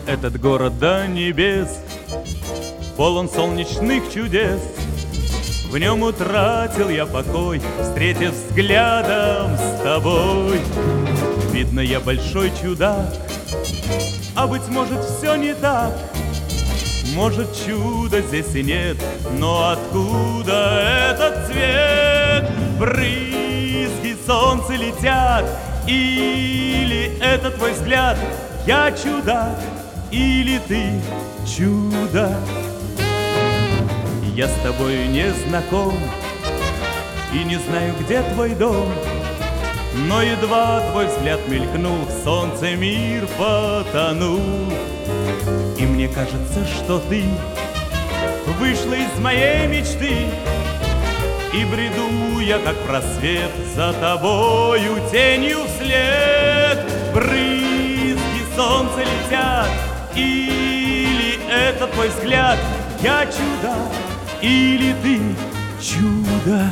Этот город до небес полон солнечных чудес. В нем утратил я покой, встретив взглядом с тобой. Видно, я большой чудак, а быть может, все не так. Может, чуда здесь и нет, но откуда этот цвет? Брызги солнца летят, или это твой взгляд? Я чудак, или ты чудо? Я с тобою не знаком и не знаю, где твой дом, но едва твой взгляд мелькнул, в солнце мир потонул. И мне кажется, что ты вышла из моей мечты, и бреду я, как просвет, за тобою тенью вслед. Брызги солнца летят, или это твой взгляд? Я чудак, или ты чудо?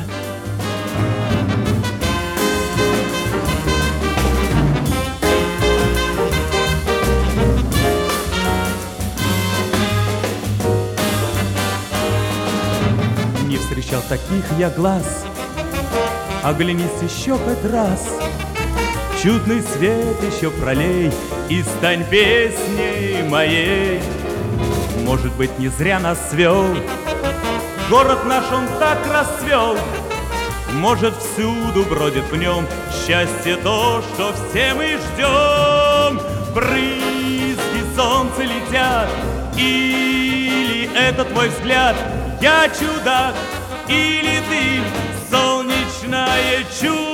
Не встречал таких я глаз, оглянись еще хоть раз. Чудный свет еще пролей и стань песней моей. Может быть, не зря нас свел город наш, он так расцвел. Может, всюду бродит в нем счастье, то, что все мы ждем. Брызги солнца летят, или это твой взгляд? Я чудак, или ты солнечное чудо?